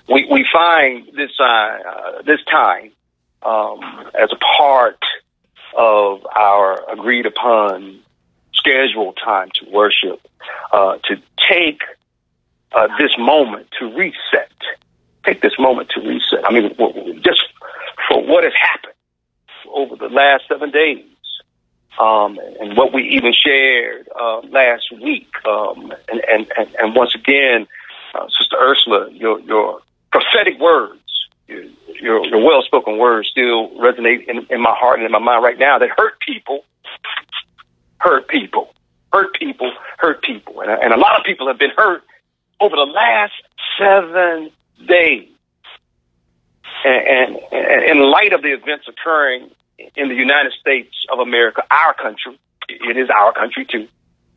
We find this time as a part of our agreed upon scheduled time to worship, to take this moment to reset. Take this moment to reset. I mean, just for what has happened over the last 7 days, and what we even shared last week, and once again, Sister Ursula, your prophetic words, your well-spoken words still resonate in my heart and in my mind right now. That hurt people, and a lot of people have been hurt over the last 7 days. And in light of the events occurring in the United States of America, our country, it is our country too.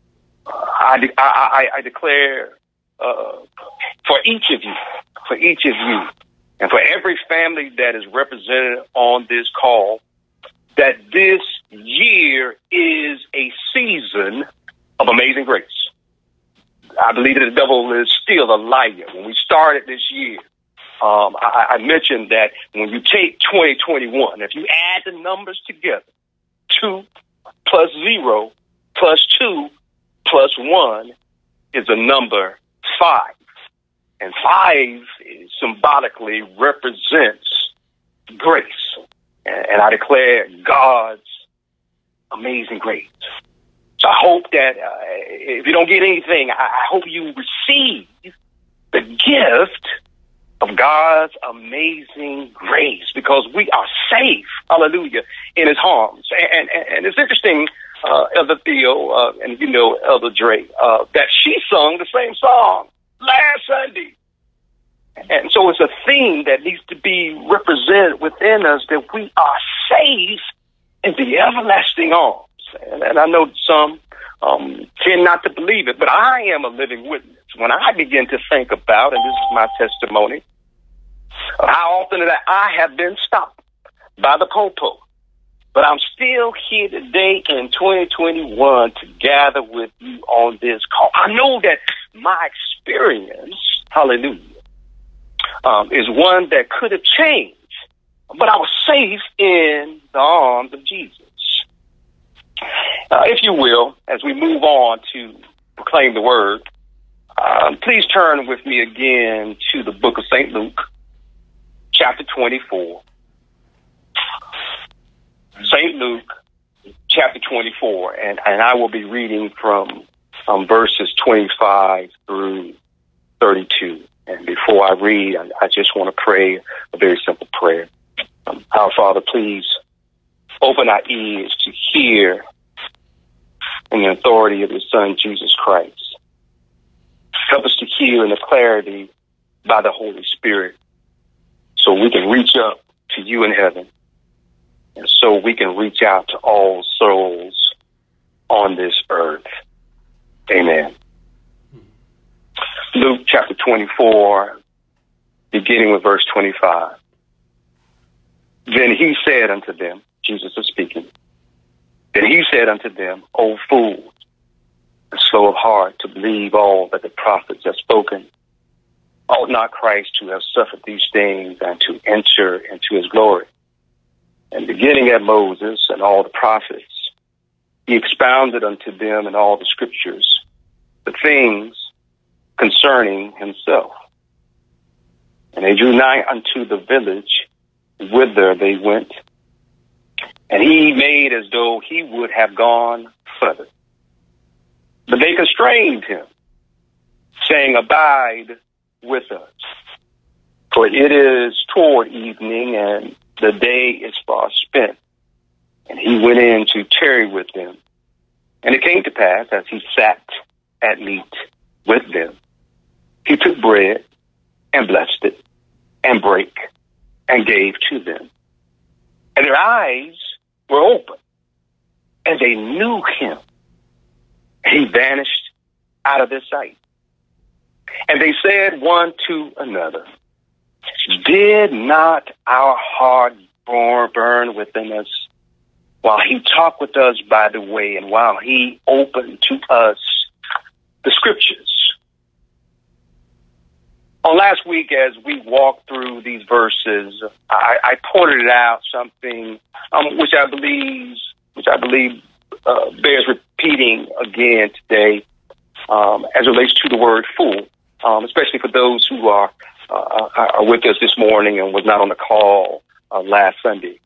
I declare for each of you, and for every family that is represented on this call, that this year is a season of amazing grace. I believe that the devil is still a liar. When we started this year, I mentioned that when you take 2021, if you add the numbers together, 2 plus 0 plus 2 plus 1 is a number 5. And 5 symbolically represents grace. And I declare God's amazing grace. So I hope that if you don't get anything, I hope you receive the gift of God's amazing grace, because we are safe, hallelujah, in his arms. And it's interesting, Elder Theo, and you know Elder Dre, that she sung the same song last Sunday. And so it's a theme that needs to be represented within us, that we are safe in the everlasting arms. And I know some tend not to believe it, but I am a living witness. When I begin to think about, and this is my testimony, how often that I have been stopped by the popo, but I'm still here today in 2021 to gather with you on this call. I know that my experience, hallelujah, is one that could have changed, but I was safe in the arms of Jesus. If you will, as we move on to proclaim the word, please turn with me again to the book of St. Luke, chapter 24. St. Luke, chapter 24, and I will be reading from verses 25 through 32. And before I read, I just want to pray a very simple prayer. Our Father, please open our ears to hear in the authority of your Son, Jesus Christ. Help us to hear in the clarity by the Holy Spirit, so we can reach up to you in heaven, and so we can reach out to all souls on this earth. Amen. Luke chapter 24, beginning with verse 25. Then he said unto them, Jesus is speaking, then he said unto them, O fools, and slow of heart to believe all that the prophets have spoken. Ought not Christ to have suffered these things and to enter into his glory? And beginning at Moses and all the prophets, he expounded unto them in all the scriptures the things concerning himself. And they drew nigh unto the village whither they went, and he made as though he would have gone further. But they constrained him, saying, Abide with us, for it is toward evening, and the day is far spent. And he went in to tarry with them. And it came to pass, as he sat at meat with them, he took bread and blessed it and brake and gave to them. And their eyes were open, and they knew him. He vanished out of their sight. And they said one to another, Did not our heart burn within us while he talked with us by the way, and while he opened to us the scriptures? On last week, as we walked through these verses, I pointed out something which I believe bears repeating again today, as it relates to the word fool, especially for those who are with us this morning and was not on the call last Sunday.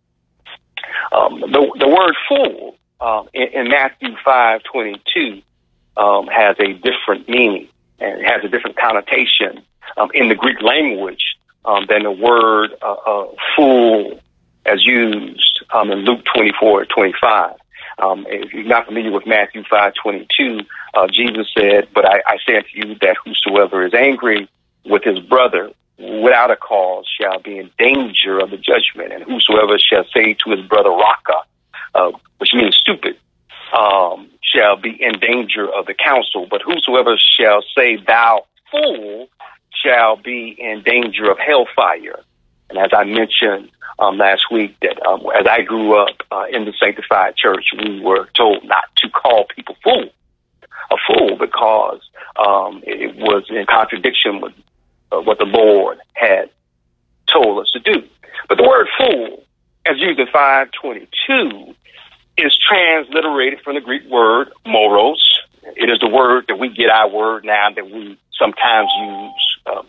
The word fool in Matthew 5:22 has a different meaning and it has a different connotation in the Greek language than the word fool as used in Luke 24:25. If you're not familiar with Matthew 5:22, Jesus said, "But I say unto you that whosoever is angry with his brother without a cause shall be in danger of the judgment, and whosoever shall say to his brother Raka," which means stupid, shall be in danger of the council. But whosoever shall say thou fool shall be in danger of hellfire. And as I mentioned last week, that as I grew up in the sanctified church, we were told not to call people a fool, because it was in contradiction with what the Lord had told us to do. But the word fool, as used in 5:22, is transliterated from the Greek word moros. It is the word that we get our word now that we sometimes use.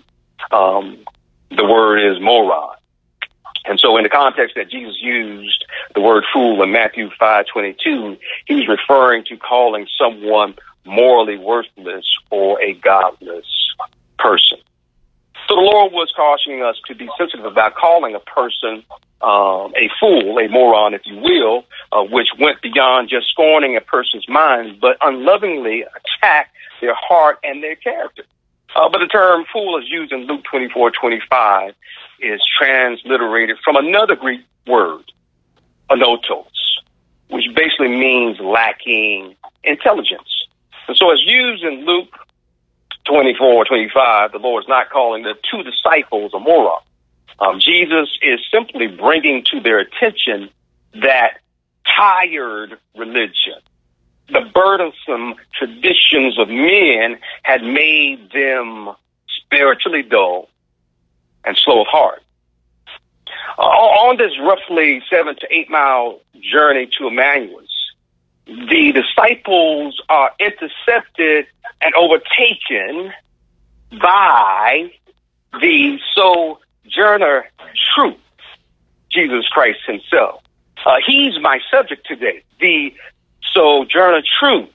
The word is moron. And so in the context that Jesus used the word fool in Matthew 5:22, he was referring to calling someone morally worthless or a godless person. So the Lord was cautioning us to be sensitive about calling a person a fool, a moron, if you will, which went beyond just scorning a person's mind, but unlovingly attacked their heart and their character. But the term fool is used in Luke 24:25 is transliterated from another Greek word, anotos, which basically means lacking intelligence. And so it's used in Luke 24:25. The Lord's not calling the two disciples a moron. Jesus is simply bringing to their attention that tired religion, the burdensome traditions of men had made them spiritually dull and slow of heart. On this roughly 7 to 8 mile journey to Emmaus, the disciples are intercepted and overtaken by the sojourner truth, Jesus Christ himself. He's my subject today, the sojourner truth.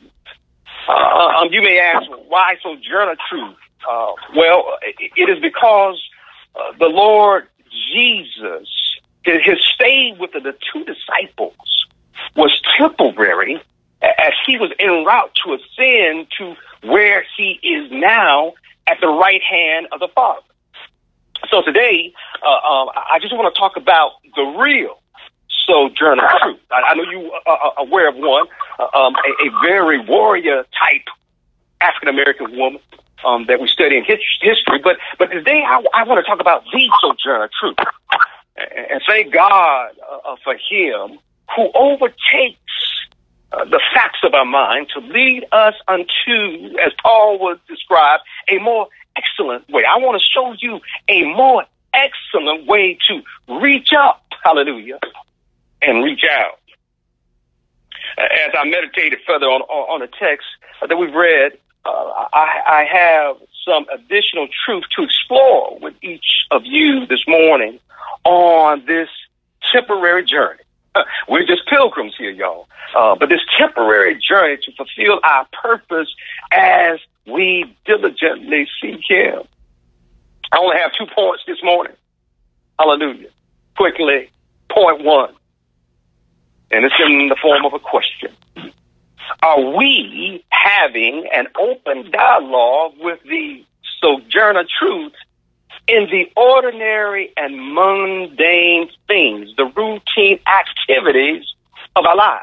You may ask, why sojourner truth? Well, it is because the Lord Jesus, his stay with the two disciples was temporary, as he was en route to ascend to where he is now at the right hand of the Father. So today, I just want to talk about the real sojourner truth. I know you are aware of one, a very warrior type African-American woman that we study in history. But today I want to talk about the sojourner truth. And thank God for him who overtakes the facts of our mind to lead us unto, as Paul would describe, a more excellent way. I want to show you a more excellent way to reach up, hallelujah, and reach out. As I meditated further on the text that we've read, I have some additional truth to explore with each of you this morning on this temporary journey. We're just pilgrims here, y'all. But this temporary journey to fulfill our purpose as we diligently seek him. I only have 2 points this morning. Hallelujah. Quickly, point 1. And it's in the form of a question. Are we having an open dialogue with the sojourner truth in the ordinary and mundane things, the routine activities of our lives?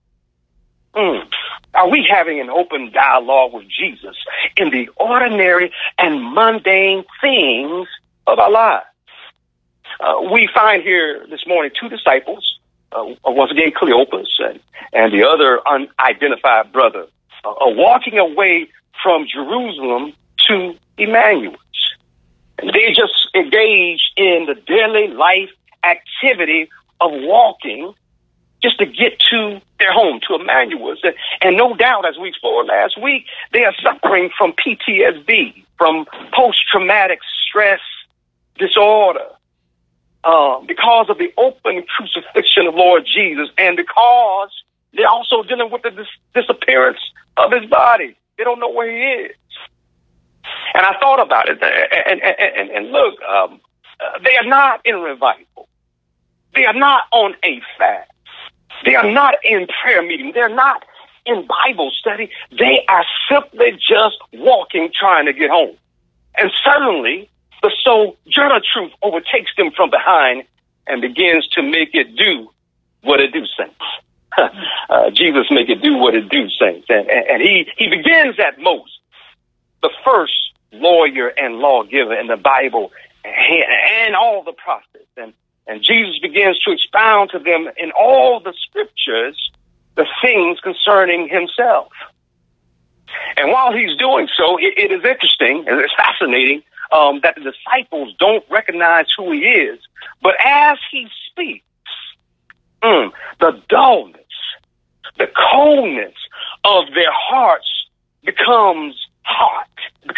Are we having an open dialogue with Jesus in the ordinary and mundane things of our lives? We find here this morning 2 disciples, once again Cleopas and the other unidentified brother, are walking away from Jerusalem to Emmaus. And they just engage in the daily life activity of walking just to get to their home, to Emmanuel's. And no doubt, as we explored last week, they are suffering from PTSD, from post-traumatic stress disorder, because of the open crucifixion of Lord Jesus, and because they're also dealing with the disappearance of his body. They don't know where he is. And I thought about it, and look, they are not in revival. They are not on a fast. They are not in prayer meeting. They're not in Bible study. They are simply just walking, trying to get home. And suddenly, the sojourner truth overtakes them from behind and begins to make it do what it do, saints. Jesus make it do what it do, saints. And he begins at Moses, the first lawyer and lawgiver in the Bible, and all the prophets. And Jesus begins to expound to them in all the scriptures the things concerning himself. And while he's doing so, it is interesting, and it's fascinating, that the disciples don't recognize who he is. But as he speaks, the dullness, the coldness of their hearts becomes hot.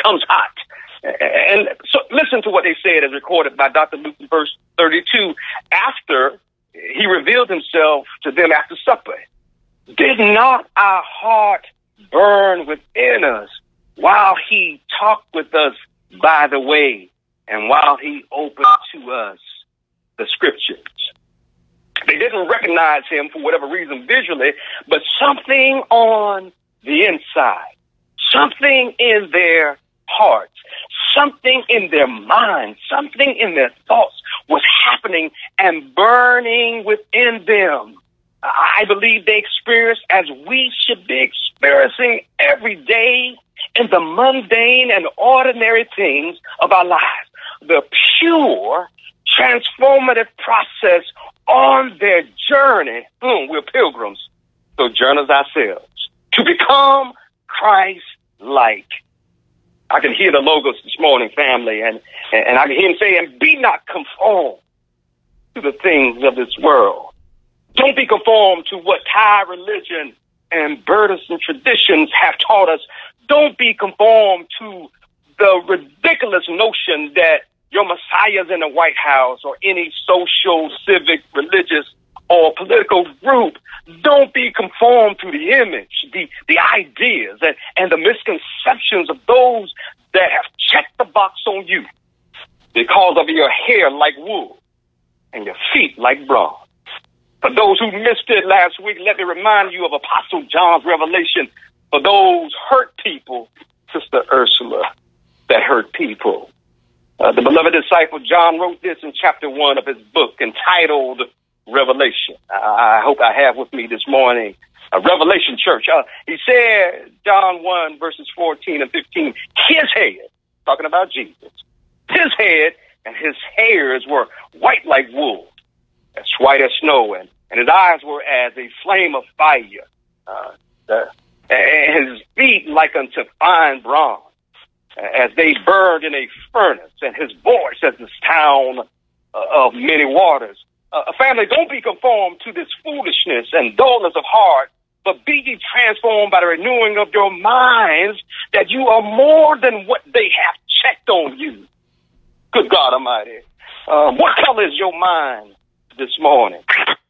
And so listen to what they said as recorded by Dr. Luke in verse 32. After he revealed himself to them after supper, did not our heart burn within us while he talked with us by the way, and while he opened to us the scriptures? They didn't recognize him for whatever reason visually, but something on the inside, something in their hearts, something in their minds, something in their thoughts was happening and burning within them. I believe they experienced, as we should be experiencing every day in the mundane and ordinary things of our lives, the pure, transformative process on their journey. We're pilgrims, sojourners ourselves, to become Christ-like. I can hear the logos this morning, family, and I can hear him saying, be not conformed to the things of this world. Don't be conformed to what Thai religion and burdensome traditions have taught us. Don't be conformed to the ridiculous notion that your Messiah's in the White House or any social, civic, religious, or political group. Don't be conformed to the image, the ideas, and the misconceptions of those that have checked the box on you because of your hair like wool and your feet like bronze. For those who missed it last week, let me remind you of Apostle John's revelation for those hurt people, Sister Ursula, that hurt people. The beloved disciple John wrote this in chapter 1 of his book entitled Revelation. I hope I have with me this morning Revelation Church. He said, John 1, verses 14 and 15, his head, talking about Jesus, his head and his hairs were white like wool, as white as snow, and his eyes were as a flame of fire, and his feet like unto fine bronze, as they burned in a furnace, and his voice as the sound of many waters. Family, don't be conformed to this foolishness and dullness of heart, but be ye transformed by the renewing of your minds, that you are more than what they have checked on you. Good God Almighty. What color is your mind this morning?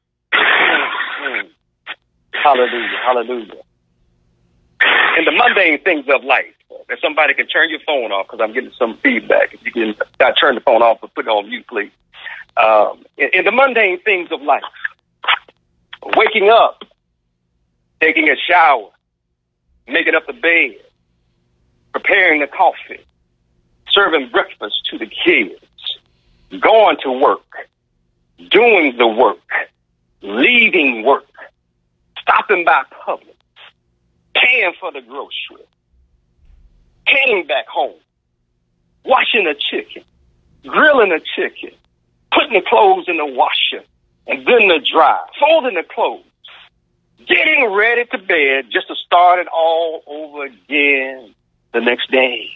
Hallelujah, hallelujah. In the mundane things of life, if somebody can turn your phone off, because I'm getting some feedback. If you can turn the phone off or put it on mute, please. In the mundane things of life, waking up, taking a shower, making up the bed, preparing the coffee, serving breakfast to the kids, going to work, doing the work, leaving work, stopping by Publix, paying for the grocery, heading back home, washing the chicken, grilling the chicken, putting the clothes in the washer and then the dry, folding the clothes, getting ready to bed just to start it all over again the next day.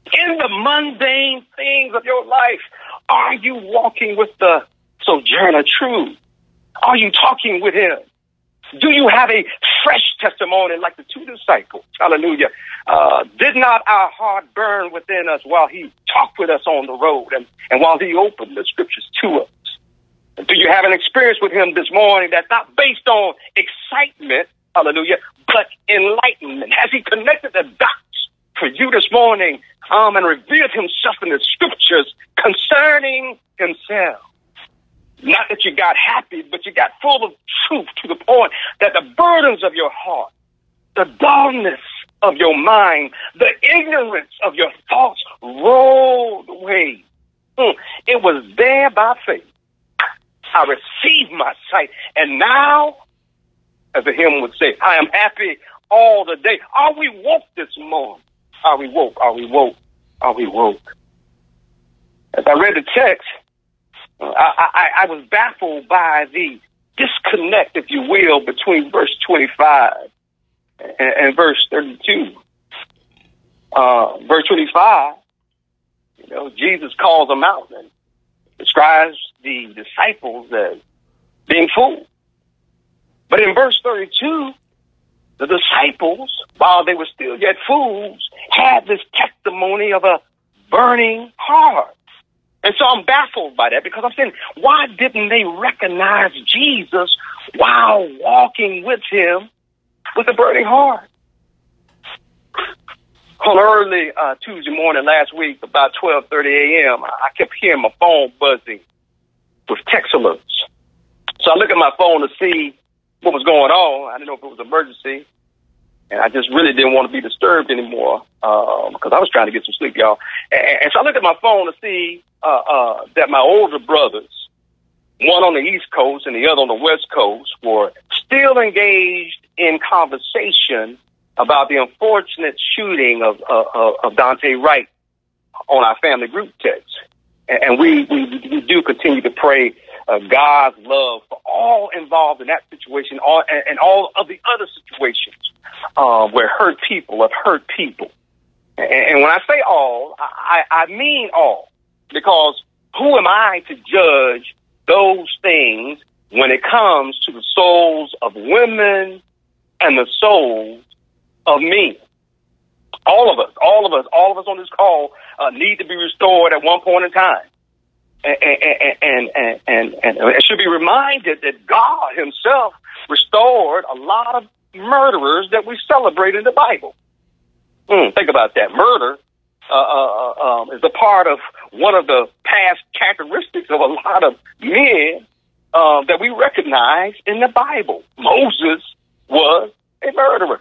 In the mundane things of your life, are you walking with the Sojourner Truth? Are you talking with him? Do you have a fresh testimony like the two disciples? Hallelujah. Did not our heart burn within us while he talked with us on the road and while he opened the scriptures to us? Do you have an experience with him this morning that's not based on excitement, hallelujah, but enlightenment? Has he connected the dots for you this morning and revealed himself in the scriptures concerning himself? Not that you got happy, but you got full of truth to the point that the burdens of your heart, the dullness of your mind, the ignorance of your thoughts rolled away. It was there by faith. I received my sight. And now, as the hymn would say, I am happy all the day. Are we woke this morning? Are we woke? Are we woke? Are we woke? As I read the text, I was baffled by the disconnect, if you will, between verse 25 and verse 32. Verse 25, Jesus calls them out and describes the disciples as being fools. But in verse 32, the disciples, while they were still yet fools, had this testimony of a burning heart. And so I'm baffled by that because I'm saying, why didn't they recognize Jesus while walking with him with a burning heart? On early Tuesday morning last week, about 12:30 a.m., I kept hearing my phone buzzing with text alerts. So I looked at my phone to see what was going on. I didn't know if it was an emergency. And I just really didn't want to be disturbed anymore because I was trying to get some sleep, y'all. And so I looked at my phone to see that my older brothers, one on the East Coast and the other on the West Coast, were still engaged in conversation about the unfortunate shooting of Dante Wright on our family group text. And we do continue to pray God's love for all involved in that situation and all of the other situations where hurt people have hurt people. And when I say all, I mean all, because who am I to judge those things when it comes to the souls of women and the souls of men? All of us on this call need to be restored at one point in time. And should be reminded that God himself restored a lot of murderers that we celebrate in the Bible. Think about that. Murder is a part of one of the past characteristics of a lot of men that we recognize in the Bible. Moses was a murderer.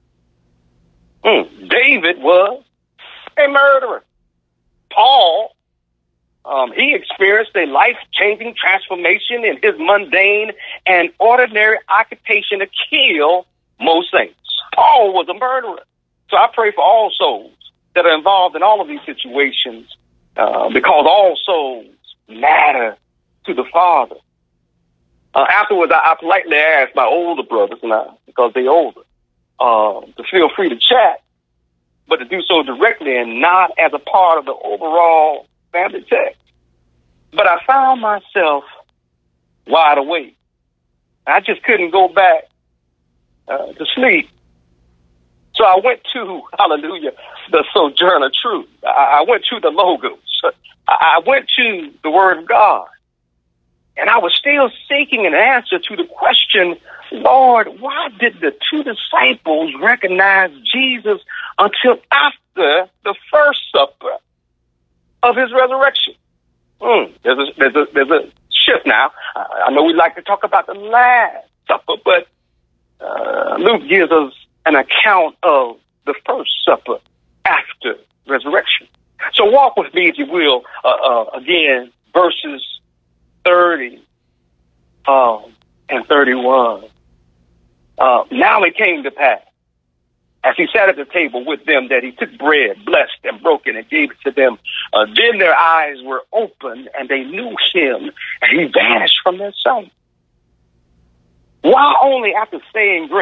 David was a murderer. Paul, he experienced a life-changing transformation in his mundane and ordinary occupation to kill most saints. Paul was a murderer. So I pray for all souls that are involved in all of these situations because all souls matter to the Father. Afterwards, I politely asked my older brothers, because they're older, to feel free to chat, but to do so directly and not as a part of the overall family text. But I found myself wide awake. I just couldn't go back to sleep. So I went to, hallelujah, the Sojourner Truth. I went to the Logos. I went to the Word of God. And I was still seeking an answer to the question, Lord, why did the two disciples recognize Jesus until after the first supper of his resurrection? There's a shift now. I know we like to talk about the Last Supper, but Luke gives us an account of the first supper after resurrection. So walk with me, if you will, again, verses 30 and 31. Now it came to pass, as he sat at the table with them, that he took bread, blessed and broken, and gave it to them. Then their eyes were opened, and they knew him, and he vanished from their sight. While only after saying grace,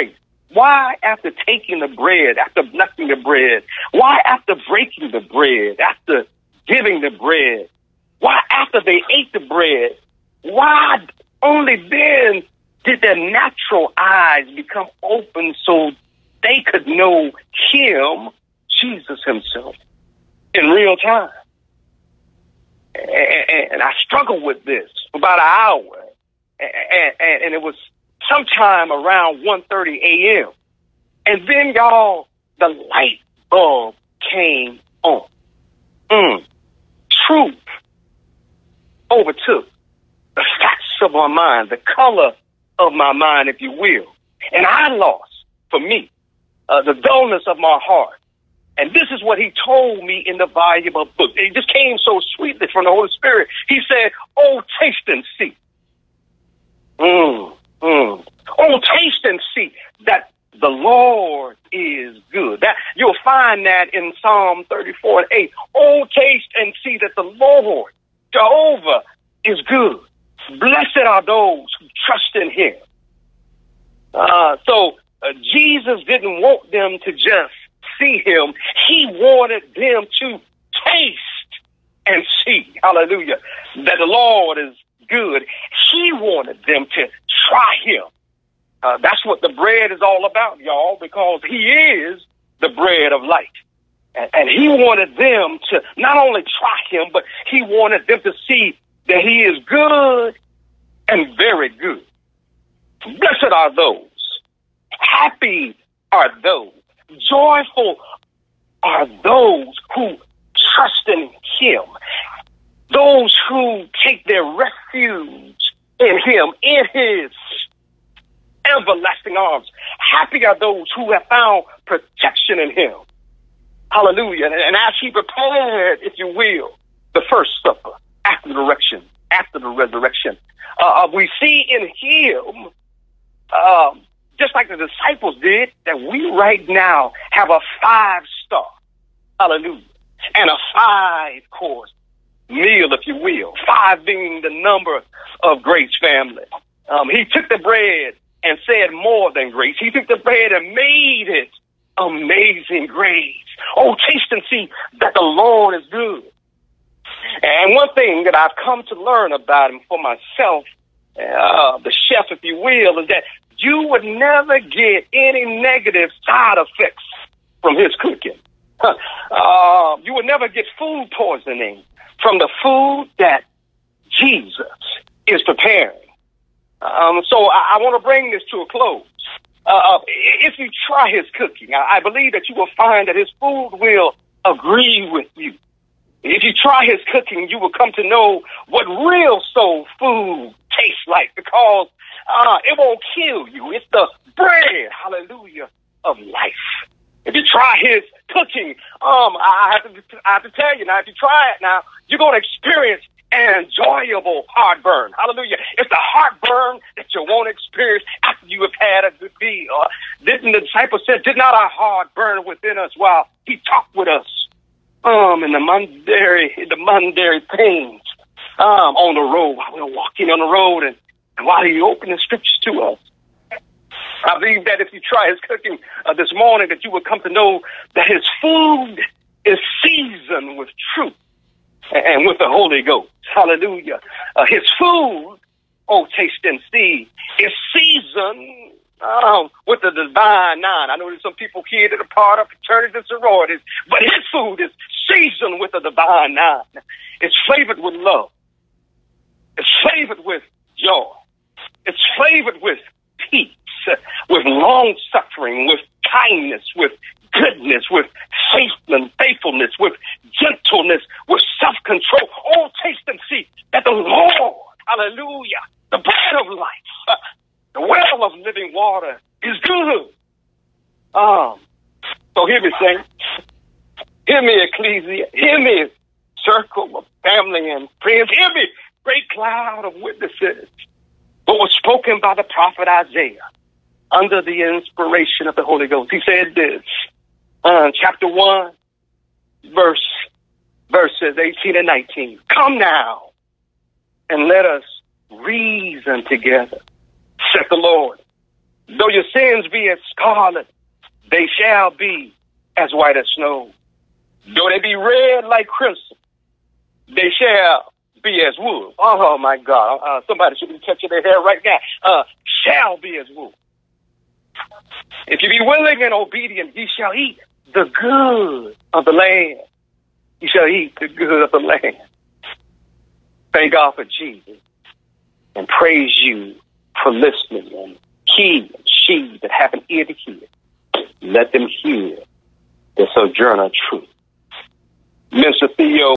Why after taking the bread, after blessing the bread? Why after breaking the bread, after giving the bread? Why after they ate the bread? Why only then did their natural eyes become open so they could know him, Jesus himself, in real time? And I struggled with this for about an hour. And it was sometime around 1:30 a.m. And then, y'all, the light bulb came on. Truth overtook the facts of my mind, the color of my mind, if you will. And I lost, for me, the dullness of my heart. And this is what he told me in the volume of book. It just came so sweetly from the Holy Spirit. He said, "Oh, taste and see. Oh, taste and see that the Lord is good." That you'll find that in Psalm 34:8. Oh, taste and see that the Lord, Jehovah, is good. Blessed are those who trust in him. So Jesus didn't want them to just see him. He wanted them to taste and see, hallelujah, that the Lord is good. He wanted them to try him. That's what the bread is all about, y'all, because he is the bread of light. And he wanted them to not only try him, but he wanted them to see that he is good and very good. Blessed are those. Happy are those. Joyful are those who trust in him. Those who take their refuge in him, in his everlasting arms. Happy are those who have found protection in him. Hallelujah. And as he prepared, if you will, the first supper after the resurrection, we see in him, just like the disciples did, that we right now have a 5-star, hallelujah, and a 5-course meal, if you will, 5 being the number of grace, family. He took the bread and said more than grace. He took the bread and made it amazing grace. Oh, taste and see that the Lord is good. And one thing that I've come to learn about him for myself, the chef, if you will, is that you would never get any negative side effects from his cooking. You would never get food poisoning from the food that Jesus is preparing. So I want to bring this to a close. If you try his cooking, I believe that you will find that his food will agree with you. If you try his cooking, you will come to know what real soul food tastes like, because it won't kill you. It's the bread, hallelujah, of life. If you try his cooking, I have to tell you now, if you try it now, you're going to experience an enjoyable heartburn. Hallelujah. It's the heartburn that you won't experience after you have had a good meal. Didn't the disciples said, did not our heart burn within us while he talked with us in the Monday things on the road, while we were walking on the road, and while he opened the scriptures to us? I believe that if you try his cooking this morning, that you will come to know that his food is seasoned with truth and with the Holy Ghost. Hallelujah. His food, oh, taste and see, is seasoned with the divine nine. I know there's some people here that are part of fraternities and sororities, but his food is seasoned with the divine nine. It's flavored with love. It's flavored with joy. It's flavored with peace, with long suffering, with kindness, with goodness, with faithfulness, with gentleness, with self-control. Oh, taste and see that the Lord, hallelujah, the bread of life, the well of living water is good. So hear me, saints. Hear me, ecclesia. Hear me, circle of family and friends. Hear me, great cloud of witnesses. What was spoken by the prophet Isaiah under the inspiration of the Holy Ghost. He said this, chapter 1, verses 18 and 19. Come now and let us reason together, said the Lord. Though your sins be as scarlet, they shall be as white as snow. Though they be red like crimson, they shall be as wool. Oh, my God. Somebody should be touching their hair right now. Shall be as wool. If you be willing and obedient, ye shall eat the good of the land. You shall eat the good of the land. Thank God for Jesus and praise you for listening. And he and she that have an ear to hear, let them hear the sojourner truth. Mr. Theo